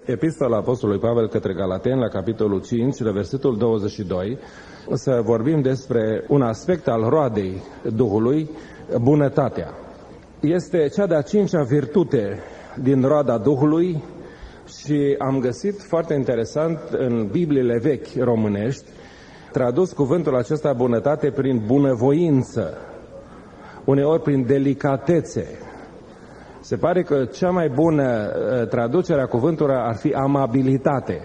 Epistola Apostolului Pavel către Galateni, la capitolul 5, la versetul 22, să vorbim despre un aspect al roadei Duhului, bunătatea. Este cea de-a 5-a virtute din roada Duhului și am găsit foarte interesant în Bibliile vechi românești, tradus cuvântul acesta bunătate prin bunăvoință, uneori prin delicatețe. Se pare că cea mai bună traducere a cuvântului ar fi amabilitate.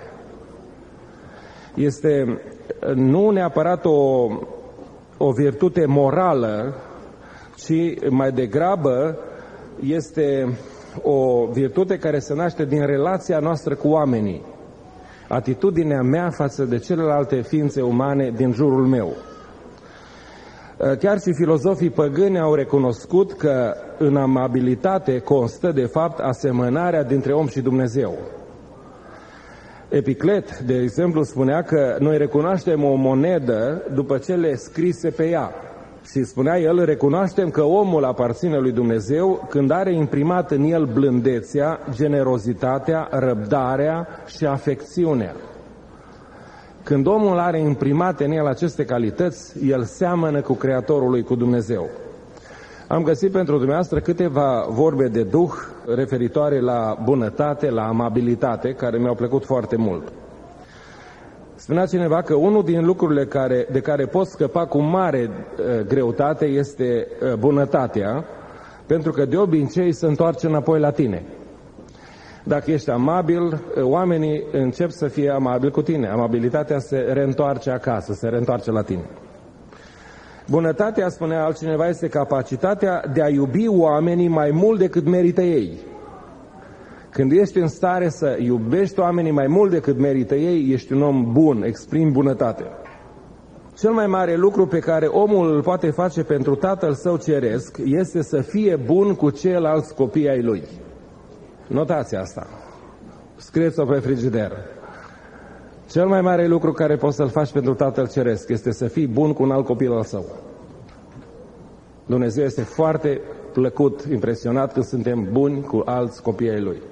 Este nu neapărat o virtute morală, ci mai degrabă este o virtute care se naște din relația noastră cu oamenii. Atitudinea mea față de celelalte ființe umane din jurul meu. Chiar și filozofii păgâni au recunoscut că în amabilitate constă, de fapt, asemănarea dintre om și Dumnezeu. Epiclet, de exemplu, spunea că noi recunoaștem o monedă după cele scrise pe ea. Și spunea el, recunoaștem că omul aparține lui Dumnezeu când are imprimat în el blândețea, generozitatea, răbdarea și afecțiunea. Când omul are imprimate în el aceste calități, el seamănă cu Creatorul lui, cu Dumnezeu. Am găsit pentru dumneavoastră câteva vorbe de Duh referitoare la bunătate, la amabilitate, care mi-au plăcut foarte mult. Spunea cineva că unul din lucrurile de care poți scăpa cu mare greutate este bunătatea, pentru că de obicei se întoarce înapoi la tine. Dacă ești amabil, oamenii încep să fie amabili cu tine. Amabilitatea se reîntoarce acasă, se reîntoarce la tine. Bunătatea, spunea altcineva, este capacitatea de a iubi oamenii mai mult decât merită ei. Când ești în stare să iubești oamenii mai mult decât merită ei, ești un om bun, exprimi bunătate. Cel mai mare lucru pe care omul îl poate face pentru Tatăl Său Ceresc este să fie bun cu ceilalți copii ai Lui. Notați asta. Scrieți-o pe frigider. Cel mai mare lucru care poți să-l faci pentru Tatăl Ceresc este să fii bun cu un alt copil al Său. Dumnezeu este foarte plăcut, impresionat când suntem buni cu alți copii ai Lui.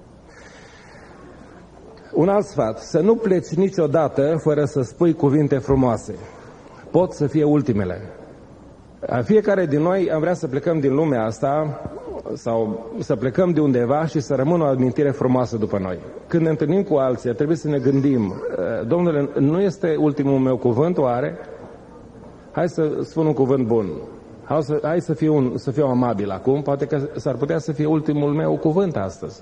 Un alt sfat, să nu pleci niciodată fără să spui cuvinte frumoase. Pot să fie ultimele. Fiecare din noi am vrea să plecăm din lumea asta sau să plecăm de undeva și să rămână o amintire frumoasă după noi. Când ne întâlnim cu alții, trebuie să ne gândim, Domnule, nu este ultimul meu cuvânt, oare? Hai să spun un cuvânt bun. Hai să fiu amabil acum, poate că s-ar putea să fie ultimul meu cuvânt astăzi.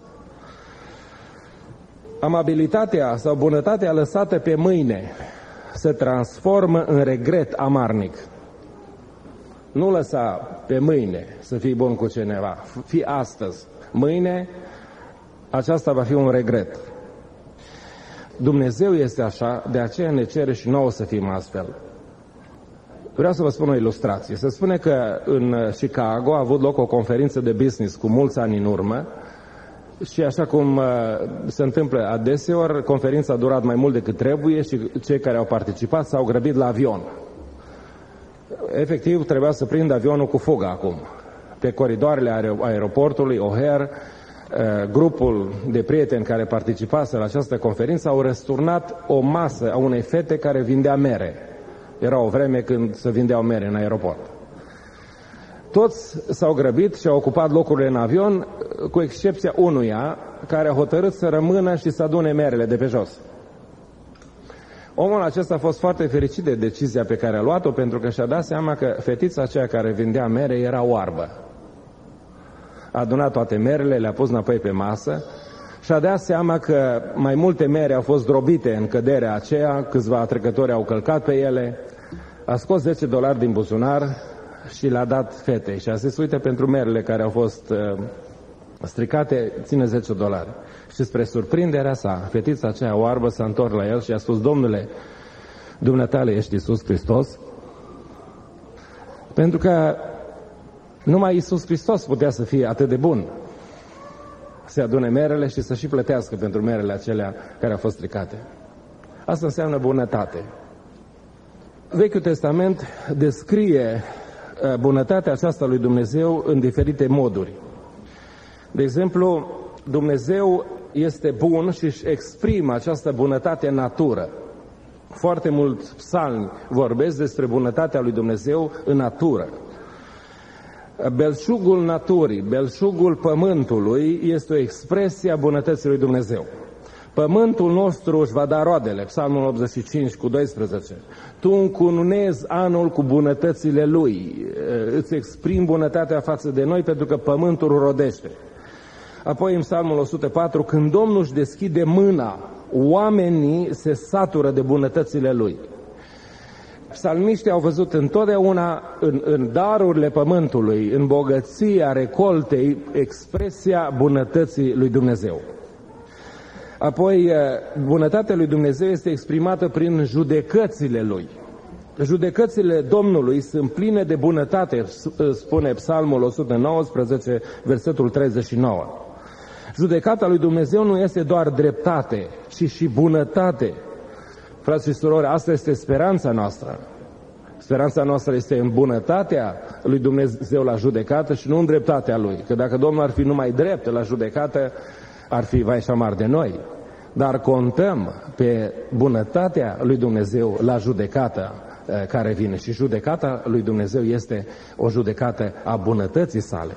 Amabilitatea sau bunătatea lăsată pe mâine se transformă în regret amarnic. Nu lăsa pe mâine să fii bun cu cineva, fii astăzi. Mâine aceasta va fi un regret. Dumnezeu este așa, de aceea ne cere și nouă să fim astfel. Vreau să vă spun o ilustrație. Se spune că în Chicago a avut loc o conferință de business cu mulți ani în urmă și așa cum se întâmplă adeseori, conferința a durat mai mult decât trebuie și cei care au participat s-au grăbit la avion. Efectiv, trebuia să prind avionul cu fugă acum. Pe coridoarele aeroportului O'Hare, grupul de prieteni care participase la această conferință au răsturnat o masă a unei fete care vindea mere. Era o vreme când se vindeau mere în aeroport. Toți s-au grăbit și au ocupat locurile în avion, cu excepția unuia care a hotărât să rămână și să adune merele de pe jos. Omul acesta a fost foarte fericit de decizia pe care a luat-o, pentru că și-a dat seama că fetița aceea care vindea mere era oarbă. A adunat toate merele, le-a pus înapoi pe masă și a dat seama că mai multe mere au fost drobite în căderea aceea, câțiva trecători au călcat pe ele, a scos $10 din buzunar și le-a dat fetei și a zis, uite, pentru merele care au fost stricate, ține $10. Și spre surprinderea sa, fetița aceea oarbă s-a întors la el și a spus, Domnule, dumneatale ești Iisus Hristos? Pentru că numai Iisus Hristos putea să fie atât de bun, să adune merele și să și plătească pentru merele acelea care au fost stricate. Asta înseamnă bunătate. Vechiul Testament descrie bunătatea aceasta lui Dumnezeu în diferite moduri. De exemplu, Dumnezeu este bun și își exprimă această bunătate în natură. Foarte mulți psalmi vorbesc despre bunătatea lui Dumnezeu în natură. Belșugul naturii, belșugul pământului este o expresie a bunătății lui Dumnezeu. Pământul nostru își va da roadele, Psalmul 85 cu 12. Tu încununezi anul cu bunătățile lui, îți exprimi bunătatea față de noi pentru că pământul rodește. Apoi în Psalmul 104, când Domnul își deschide mâna, oamenii se satură de bunătățile lui. Psalmiștii au văzut întotdeauna în darurile pământului, în bogăția recoltei, expresia bunătății lui Dumnezeu. Apoi, bunătatea lui Dumnezeu este exprimată prin judecățile lui. Judecățile Domnului sunt pline de bunătate, spune Psalmul 119, versetul 39. Judecata lui Dumnezeu nu este doar dreptate, ci și bunătate. Frați și surori, asta este speranța noastră. Speranța noastră este în bunătatea lui Dumnezeu la judecată și nu în dreptatea lui. Că dacă Domnul ar fi numai drept la judecată, ar fi vai și amar de noi. Dar contăm pe bunătatea lui Dumnezeu la judecată care vine. Și judecata lui Dumnezeu este o judecată a bunătății sale.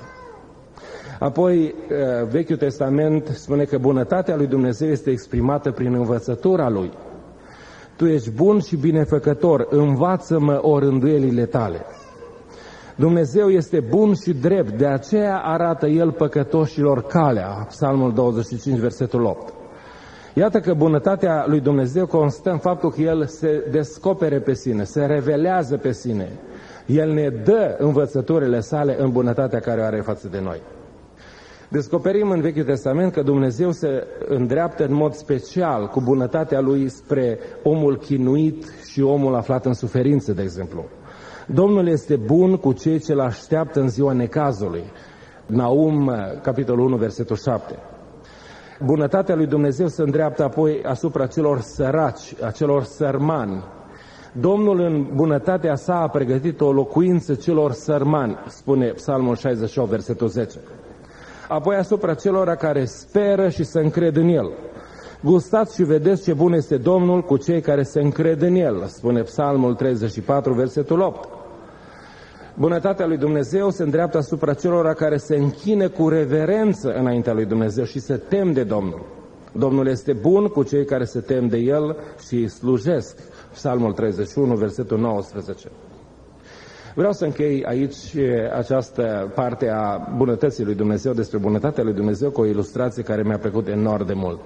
Apoi, Vechiul Testament spune că bunătatea lui Dumnezeu este exprimată prin învățătura lui. Tu ești bun și binefăcător, învață-mă orânduielile tale. Dumnezeu este bun și drept, de aceea arată El păcătoșilor calea, Psalmul 25, versetul 8. Iată că bunătatea lui Dumnezeu constă în faptul că El se descopere pe sine, se revelează pe sine. El ne dă învățăturile sale în bunătatea care o are față de noi. Descoperim în Vechiul Testament că Dumnezeu se îndreaptă în mod special cu bunătatea Lui spre omul chinuit și omul aflat în suferință, de exemplu. Domnul este bun cu cei ce l-așteaptă în ziua necazului. Naum, capitolul 1, versetul 7. Bunătatea lui Dumnezeu se îndreaptă apoi asupra celor săraci, a celor sărmani. Domnul în bunătatea sa a pregătit o locuință celor sărmani, spune Psalmul 68, versetul 10. Apoi asupra celor care speră și se încred în El. Gustați și vedeți ce bun este Domnul cu cei care se încred în El, spune Psalmul 34, versetul 8. Bunătatea lui Dumnezeu se îndreaptă asupra celor care se închină cu reverență înaintea lui Dumnezeu și se tem de Domnul. Domnul este bun cu cei care se tem de El și îi slujesc. Psalmul 31, versetul 19. Vreau să închei aici această parte a bunătății lui Dumnezeu, despre bunătatea lui Dumnezeu, cu o ilustrație care mi-a plăcut enorm de mult.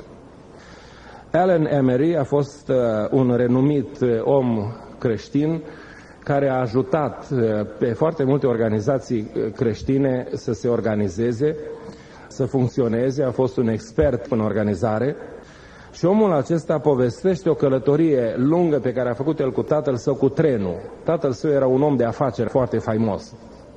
Alan Emery a fost un renumit om creștin care a ajutat pe foarte multe organizații creștine să se organizeze, să funcționeze, a fost un expert în organizare și omul acesta povestește o călătorie lungă pe care a făcut el cu tatăl său cu trenul. Tatăl său era un om de afaceri foarte faimos.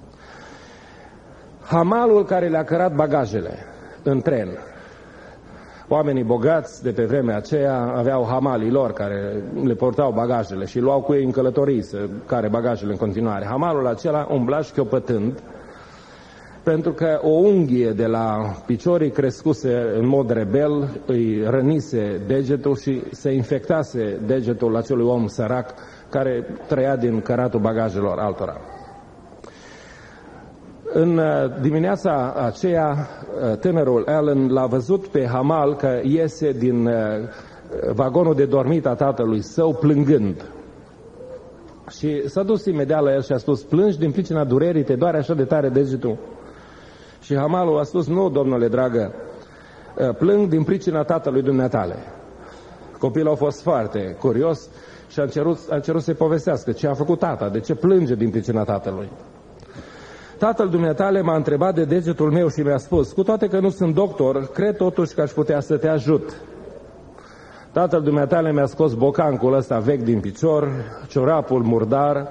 Hamalul care le-a cărat bagajele în tren. Oamenii bogați de pe vremea aceea aveau hamalii lor care le portau bagajele și luau cu ei în călătorii să care bagajele în continuare. Hamalul acela umbla șchiopătând pentru că o unghie de la piciorii crescuse în mod rebel îi rănise degetul și se infectase degetul acelui om sărac care trăia din căratul bagajelor altora. În dimineața aceea, tânărul Alan l-a văzut pe Hamal că iese din vagonul de dormit a tatălui său plângând. Și s-a dus imediat la el și a spus: plângi din pricina durerii, te doare așa de tare degetul? Și Hamalul a spus: nu, domnule dragă, plâng din pricina tatălui dumneatale. Copilul a fost foarte curios și a cerut să-i povestească ce a făcut tata, de ce plânge din pricina tatălui. Tatăl dumneatale m-a întrebat de degetul meu și mi-a spus: cu toate că nu sunt doctor, cred totuși că aș putea să te ajut. Tatăl dumneatale mi-a scos bocancul ăsta vechi din picior, ciorapul murdar,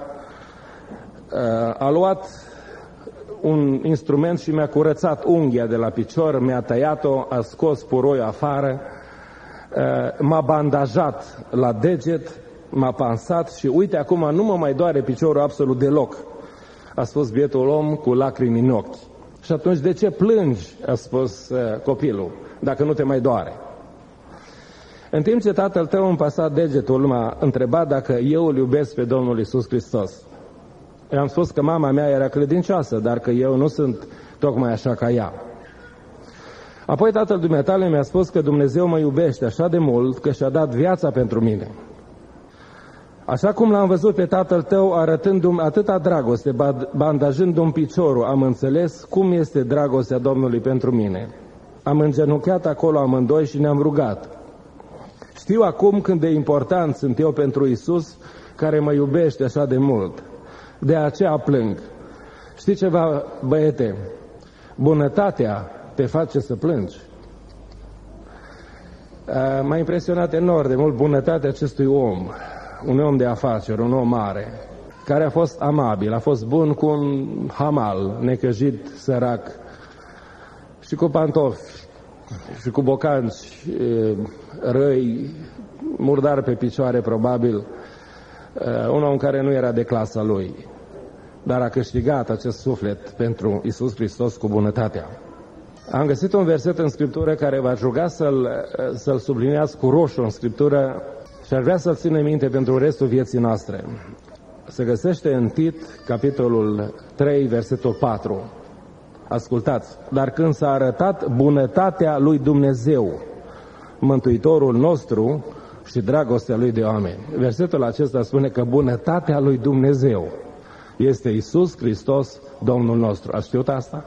a luat un instrument și mi-a curățat unghia de la picior, mi-a tăiat-o, a scos puroiul afară, m-a bandajat la deget, m-a pansat și uite, acum nu mă mai doare piciorul absolut deloc, a spus bietul om cu lacrimi în ochi. Și atunci, de ce plângi, a spus copilul, dacă nu te mai doare? În timp ce tatăl tău îmi pasa degetul, m-a întrebat dacă eu îl iubesc pe Domnul Iisus Hristos. I-am spus că mama mea era credincioasă, dar că eu nu sunt tocmai așa ca ea. Apoi tatăl dumneatale mi-a spus că Dumnezeu mă iubește așa de mult că și-a dat viața pentru mine. Așa cum l-am văzut pe tatăl tău arătându-mi atâta dragoste, bandajându-mi piciorul, am înțeles cum este dragostea Domnului pentru mine. Am îngenunchiat acolo amândoi și ne-am rugat. Știu acum cât de important sunt eu pentru Iisus, care mă iubește așa de mult. De aceea plâng. Știi ceva, băiete? Bunătatea te face să plângi. M-a impresionat enorm de mult bunătatea acestui om, un om de afaceri, un om mare, care a fost amabil, a fost bun cu un hamal, necăjit, sărac, și cu pantofi, și cu bocanci răi, murdar pe picioare probabil, un om care nu era de clasa lui, dar a câștigat acest suflet pentru Iisus Hristos cu bunătatea. Am găsit un verset în Scriptură care v-aș ruga să-l subliniați cu roșu în Scriptură și aș vrea să-l ținem minte pentru restul vieții noastre. Se găsește în Tit, capitolul 3, versetul 4. Ascultați, dar când s-a arătat bunătatea lui Dumnezeu, Mântuitorul nostru și dragostea lui de oameni. Versetul acesta spune că bunătatea lui Dumnezeu este Iisus Hristos, Domnul nostru. Ați știut asta?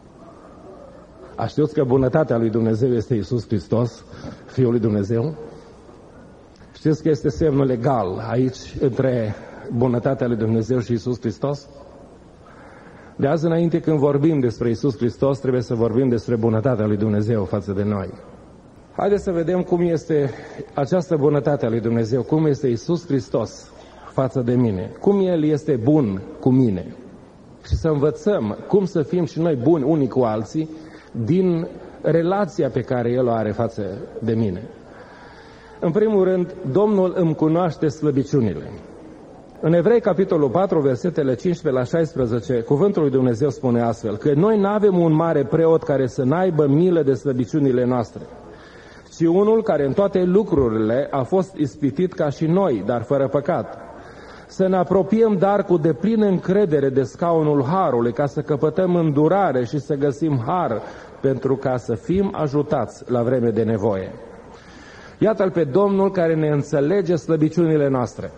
Ați știut că bunătatea lui Dumnezeu este Iisus Hristos, Fiul lui Dumnezeu? Știți că este semnul legal aici între bunătatea lui Dumnezeu și Iisus Hristos? De azi înainte, când vorbim despre Iisus Hristos, trebuie să vorbim despre bunătatea lui Dumnezeu față de noi. Haideți să vedem cum este această bunătate a lui Dumnezeu, cum este Iisus Hristos față de mine, cum El este bun cu mine și să învățăm cum să fim și noi buni unii cu alții din relația pe care El o are față de mine. În primul rând, Domnul îmi cunoaște slăbiciunile. În Evrei, capitolul 4, versetele 15 la 16, cuvântul lui Dumnezeu spune astfel, că noi nu avem un mare preot care să n-aibă milă de slăbiciunile noastre, ci unul care în toate lucrurile a fost ispitit ca și noi, dar fără păcat. Să ne apropiem dar cu deplină încredere de scaunul harului, ca să căpătăm îndurare și să găsim har, pentru ca să fim ajutați la vreme de nevoie. Iată-l pe Domnul care ne înțelege slăbiciunile noastre.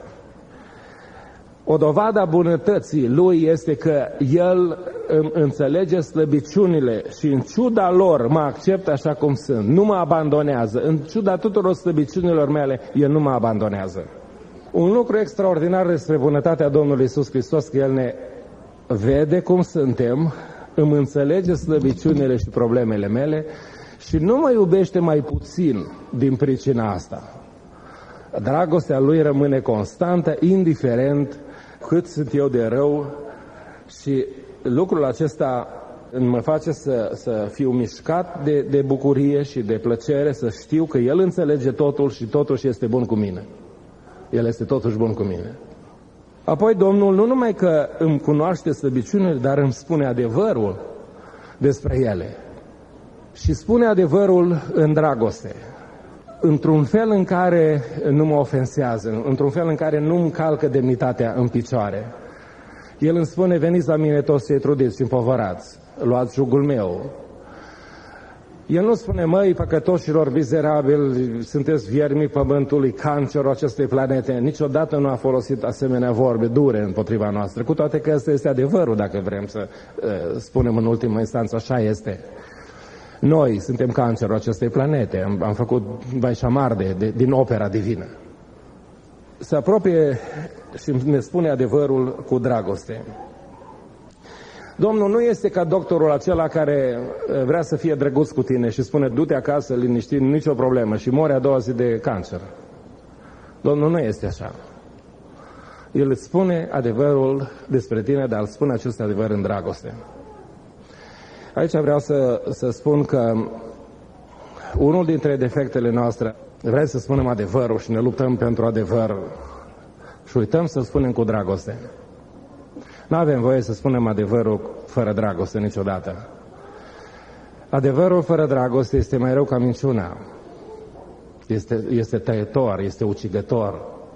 O dovadă a bunătății Lui este că El îmi înțelege slăbiciunile și în ciuda lor mă acceptă așa cum sunt, nu mă abandonează. În ciuda tuturor slăbiciunilor mele, El nu mă abandonează. Un lucru extraordinar despre bunătatea Domnului Iisus Hristos, că El ne vede cum suntem, îmi înțelege slăbiciunile și problemele mele și nu mă iubește mai puțin din pricina asta. Dragostea Lui rămâne constantă, indiferent cât sunt eu de rău, și lucrul acesta mă face să fiu mișcat de bucurie și de plăcere, să știu că El înțelege totul și totuși este bun cu mine. El este totuși bun cu mine. Apoi Domnul nu numai că îmi cunoaște slăbiciunile, dar îmi spune adevărul despre ele. Și spune adevărul în dragoste, într-un fel în care nu mă ofensează, într-un fel în care nu îmi calcă demnitatea în picioare. El îmi spune, veniți la mine toți cei trudiți și împovărați, luați jugul meu. El nu spune, măi, păcătoșilor mizerabili, sunteți viermii pământului, cancerul acestei planete. Niciodată nu a folosit asemenea vorbe dure împotriva noastră, cu toate că ăsta este adevărul, dacă vrem să spunem în ultimă instanță, așa este. Noi suntem cancerul acestei planete, am făcut vai și amar din opera divină. Se apropie și ne spune adevărul cu dragoste. Domnul nu este ca doctorul acela care vrea să fie drăguț cu tine și spune, du-te acasă liniștit, nicio problemă, și mori a doua zi de cancer. Domnul nu este așa. El îți spune adevărul despre tine, dar îl spune acest adevăr în dragoste. Aici vreau să spun că unul dintre defectele noastre, vrem să spunem adevărul și ne luptăm pentru adevăr și uităm să spunem cu dragoste. Nu avem voie să spunem adevărul fără dragoste niciodată. Adevărul fără dragoste este mai rău ca minciuna. Este tăietor, este ucigător.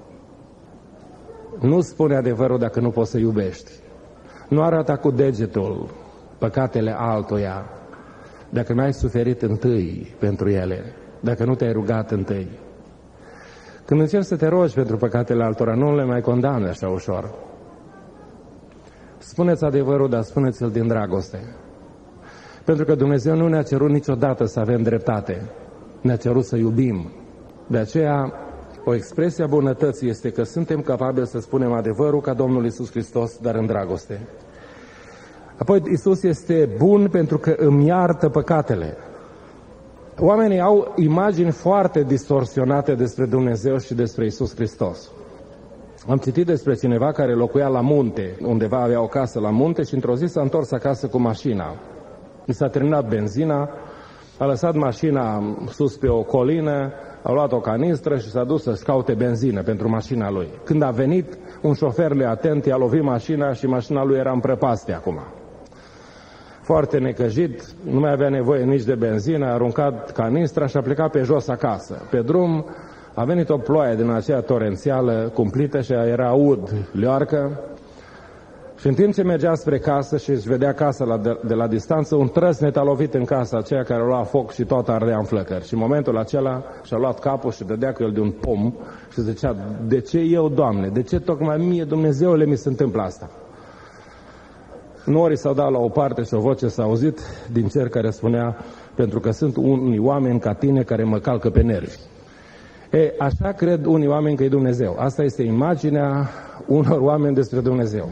Nu spune adevărul dacă nu poți să iubești. Nu arată cu degetul păcatele altuia dacă nu ai suferit întâi pentru ele, dacă nu te-ai rugat întâi. Când încerci să te rogi pentru păcatele altora, nu le mai condamne așa ușor. Spuneți adevărul, dar spuneți-l din dragoste. Pentru că Dumnezeu nu ne-a cerut niciodată să avem dreptate. Ne-a cerut să iubim. De aceea, o expresie a bunătății este că suntem capabili să spunem adevărul ca Domnul Iisus Hristos, dar în dragoste. Apoi, Iisus este bun pentru că îmi iartă păcatele. Oamenii au imagini foarte distorsionate despre Dumnezeu și despre Iisus Hristos. Am citit despre cineva care locuia la munte, undeva avea o casă la munte și într-o zi s-a întors acasă cu mașina. I s-a terminat benzina, a lăsat mașina sus pe o colină, a luat o canistră și s-a dus să-și caute benzină pentru mașina lui. Când a venit, un șofer neatent i-a lovit mașina și mașina lui era în prăpastie acum. Foarte necăjit, nu mai avea nevoie nici de benzină, a aruncat canistra și a plecat pe jos acasă. Pe drum a venit o ploaie din aceea torențială cumplită și era ud, leoarcă. Și în timp ce mergea spre casă și își vedea casa de la distanță, un trăsnet a lovit în casa aceea care lua foc și tot ardea în flăcări. Și în momentul acela și-a luat capul și dădea cu el de un pom și zicea: de ce eu, Doamne? De ce tocmai mie, Dumnezeule, mi se întâmplă asta? Norii s-au dat la o parte și o voce s-a auzit din cer care spunea: pentru că sunt unii oameni ca tine care mă calcă pe nervi. Așa cred unii oameni că e Dumnezeu. Asta este imaginea unor oameni despre Dumnezeu.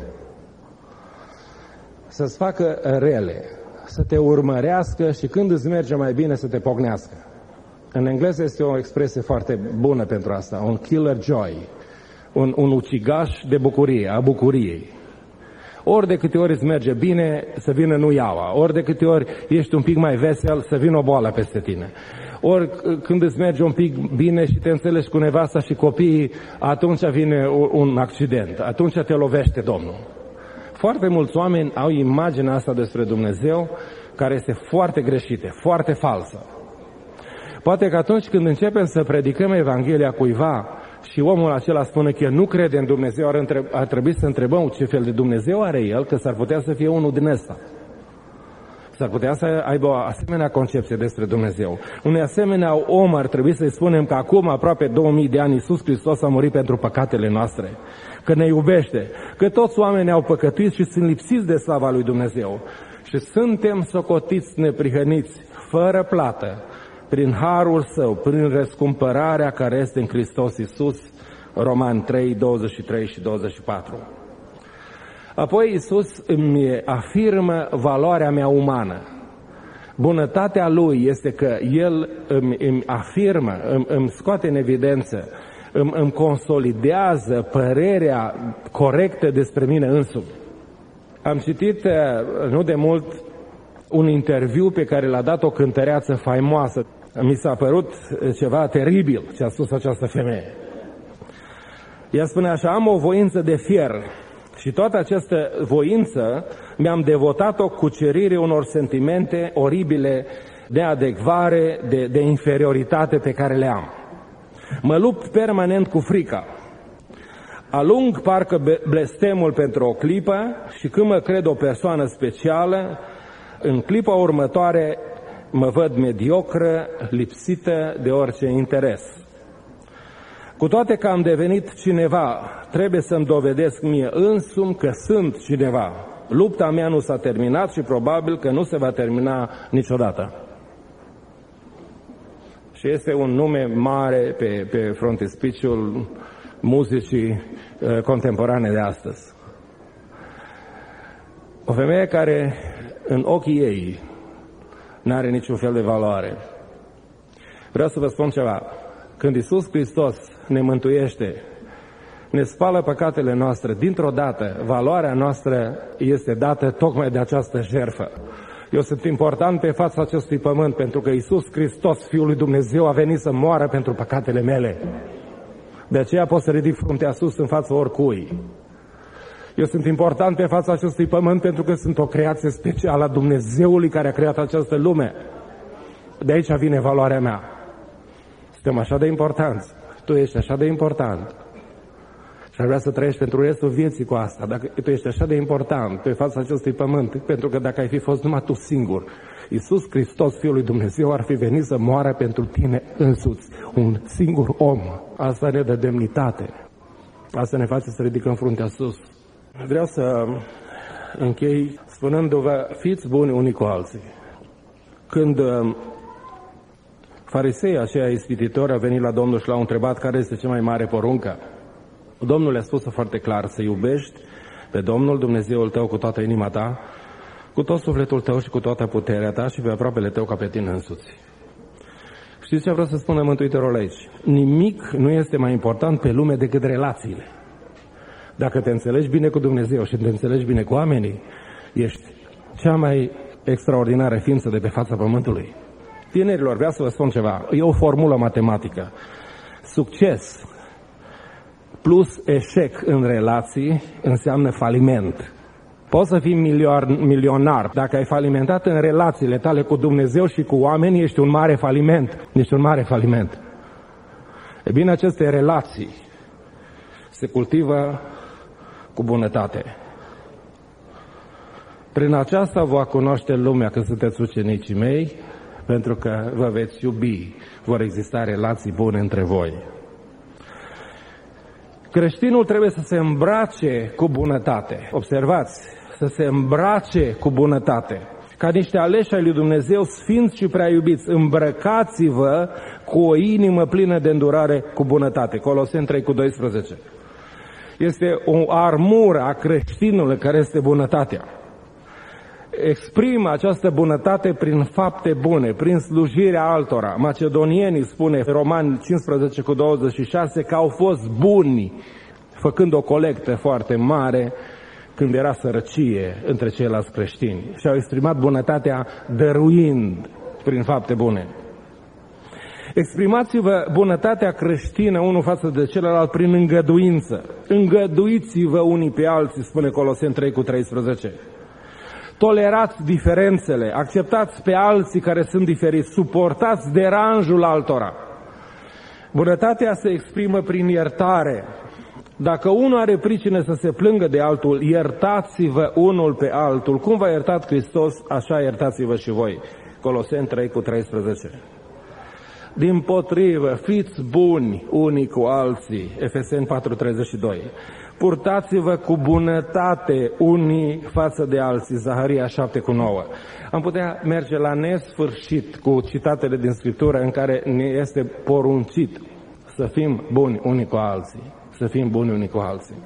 Să-ți facă rele, să te urmărească și când îți merge mai bine să te pocnească. În engleză este o expresie foarte bună pentru asta, un killer joy, un ucigaș de bucurie, a bucuriei. Ori de câte ori îți merge bine, să vină nuiaua. Ori de câte ori ești un pic mai vesel, să vină o boală peste tine. Ori când îți merge un pic bine și te înțelegi cu nevasta și copiii, atunci vine un accident, atunci te lovește Domnul. Foarte mulți oameni au imaginea asta despre Dumnezeu, care este foarte greșită, foarte falsă. Poate că atunci când începem să predicăm Evanghelia cuiva și omul acela spune că nu crede în Dumnezeu, ar trebui să întrebăm ce fel de Dumnezeu are el, că s-ar putea să fie unul din ăsta. S-ar putea să aibă o asemenea concepție despre Dumnezeu. Unui asemenea om ar trebui să-i spunem că acum aproape 2000 de ani Iisus Hristos a murit pentru păcatele noastre, că ne iubește, că toți oamenii au păcătuit și sunt lipsiți de slava lui Dumnezeu și suntem socotiți neprihăniți, fără plată, prin harul Său, prin răscumpărarea care este în Hristos Iisus, Romani 3, 23 și 24. Apoi Iisus îmi afirmă valoarea mea umană. Bunătatea Lui este că El îmi afirmă, îmi scoate în evidență, îmi consolidează părerea corectă despre mine însumi. Am citit nu de mult un interviu pe care l-a dat o cântăreață faimoasă. Mi s-a părut ceva teribil ce a spus această femeie. Ea spune așa: am o voință de fier și toată această voință mi-am devotat-o cuceririi unor sentimente oribile de adecvare, de inferioritate pe care le am. Mă lupt permanent cu frica. Alung parcă blestemul pentru o clipă și când mă cred o persoană specială, în clipa următoare mă văd mediocră, lipsită de orice interes. Cu toate că am devenit cineva, trebuie să-mi dovedesc mie însumi că sunt cineva. Lupta mea nu s-a terminat și probabil că nu se va termina niciodată. Și este un nume mare pe frontispiciul muzicii contemporane de astăzi. O femeie care în ochii ei n-are niciun fel de valoare. Vreau să vă spun ceva. Când Iisus Hristos ne mântuiește, ne spală păcatele noastre, dintr-o dată valoarea noastră este dată tocmai de această jertfă. Eu sunt important pe fața acestui pământ pentru că Iisus Hristos, Fiul lui Dumnezeu, a venit să moară pentru păcatele mele. De aceea pot să ridic fruntea sus în fața oricui. Eu sunt important pe fața acestui pământ pentru că sunt o creație specială a Dumnezeului care a creat această lume. De aici vine valoarea mea. Suntem așa de importanți. Tu ești așa de important. Și ar vrea să trăiești pentru restul vieții cu asta. Dacă tu ești așa de important pe fața acestui pământ, pentru că dacă ai fi fost numai tu singur, Iisus Hristos, Fiul lui Dumnezeu, ar fi venit să moară pentru tine însuți. Un singur om. Asta ne dă demnitate. Asta ne face să ridicăm fruntea sus. Vreau să închei spunându-vă, fiți buni unii cu alții. Când fariseii aceia ispititori au venit la Domnul și l-au întrebat care este cea mai mare poruncă, Domnul le-a spus foarte clar, să iubești pe Domnul Dumnezeul tău cu toată inima ta, cu tot sufletul tău și cu toată puterea ta și pe aproapele tău ca pe tine însuți. Știți ce vreau să spună Mântuitorul aici? Nimic nu este mai important pe lume decât relațiile. Dacă te înțelegi bine cu Dumnezeu și te înțelegi bine cu oamenii, ești cea mai extraordinară ființă de pe fața pământului. Tinerilor, vreau să vă spun ceva. E o formulă matematică. Succes plus eșec în relații înseamnă faliment. Poți să fii milionar. Dacă ai falimentat în relațiile tale cu Dumnezeu și cu oameni, ești un mare faliment. Ești un mare faliment. E bine, aceste relații se cultivă cu bunătate. Prin aceasta va cunoaște lumea că sunteți ucenicii mei, pentru că vă veți iubi. Vor exista relații bune între voi. Creștinul trebuie să se îmbrace cu bunătate. Observați, să se îmbrace cu bunătate. Ca niște aleși ai lui Dumnezeu, sfinți și prea iubiți, îmbrăcați-vă cu o inimă plină de îndurare cu bunătate. Coloseni 3:12. Este o armură a creștinului care este bunătatea. Exprimă această bunătate prin fapte bune, prin slujirea altora. Macedonienii, spune Romani 15:26, că au fost buni, făcând o colectă foarte mare când era sărăcie între ceilalți creștini. Și au exprimat bunătatea dăruind prin fapte bune. Exprimați-vă bunătatea creștină unul față de celălalt prin îngăduință. Îngăduiți-vă unii pe alții, spune Coloseni 3:13. Tolerați diferențele, acceptați pe alții care sunt diferiți, suportați deranjul altora. Bunătatea se exprimă prin iertare. Dacă unul are pricină să se plângă de altul, iertați-vă unul pe altul. Cum v-a iertat Hristos, așa iertați-vă și voi. Coloseni 3:13. Dimpotrivă, fiți buni unii cu alții. Efeseni 4:32. Purtați-vă cu bunătate unii față de alții. Zaharia 7:9. Am putea merge la nesfârșit cu citatele din Scriptură în care ne este poruncit să fim buni unii cu alții. Să fim buni unii cu alții.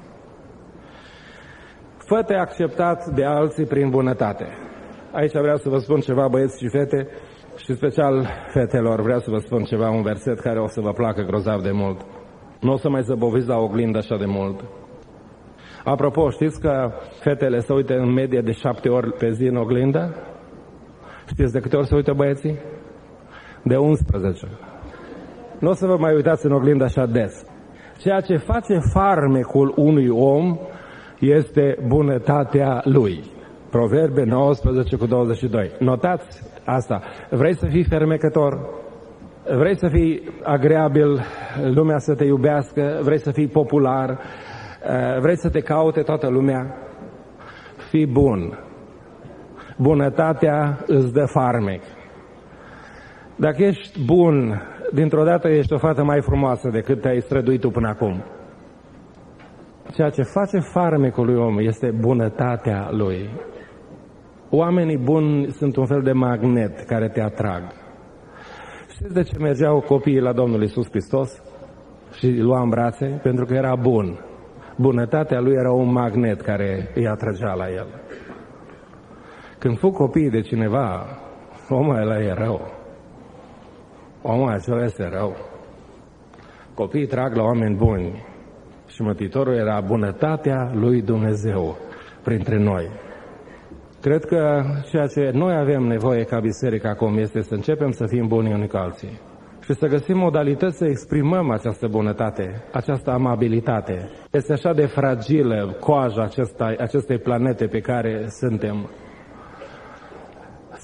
Fă-te acceptat de alții prin bunătate. Aici vreau să vă spun ceva, băieți și fete, și special fetelor, vreau să vă spun ceva, un verset care o să vă placă grozav de mult. Nu o să mai zăboviți la oglindă așa de mult. Apropo, știți că fetele se uită în medie de 7 ori pe zi în oglindă? Știți de câte ori se uită băieții? De 11. Nu o să vă mai uitați în oglindă așa des. Ceea ce face farmecul unui om este bunătatea lui. Proverbe 19:22. Notați asta. Vrei să fii fermecător? Vrei să fii agreabil, lumea să te iubească? Vrei să fii popular? Vrei să te caute toată lumea? Fii bun. Bunătatea îți dă farmec. Dacă ești bun, dintr-o dată ești o fată mai frumoasă decât te-ai străduit tu până acum. Ceea ce face farmecul lui om este bunătatea lui. Oamenii buni sunt un fel de magnet care te atrag. Știți de ce mergeau copiii la Domnul Iisus Hristos și îl lua în brațe? Pentru că era bun. Bunătatea lui era un magnet care îi atrăgea la el. Când fug copiii de cineva, omul ăla e rău. Omul acela este rău. Copiii trag la oameni buni. Și Mântuitorul era bunătatea lui Dumnezeu printre noi. Cred că ceea ce noi avem nevoie ca biserică acum este să începem să fim buni unii cu alții. Și să găsim modalități să exprimăm această bunătate, această amabilitate. Este așa de fragilă coaja acestei planete pe care suntem.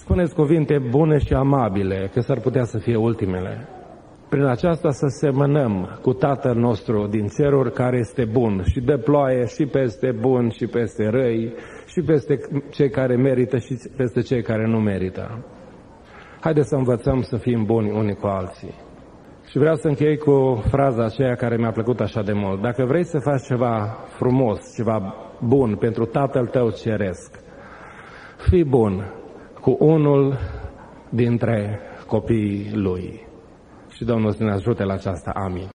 Spuneți cuvinte bune și amabile, că s-ar putea să fie ultimele. Prin aceasta să semănăm cu Tatăl nostru din ceruri care este bun și dă ploaie și peste buni și peste răi și peste cei care merită și peste cei care nu merită. Haideți să învățăm să fim buni unii cu alții. Și vreau să închei cu fraza aceea care mi-a plăcut așa de mult. Dacă vrei să faci ceva frumos, ceva bun pentru Tatăl tău ceresc, fii bun cu unul dintre copiii lui. Și Domnul să ne ajute la aceasta. Amin.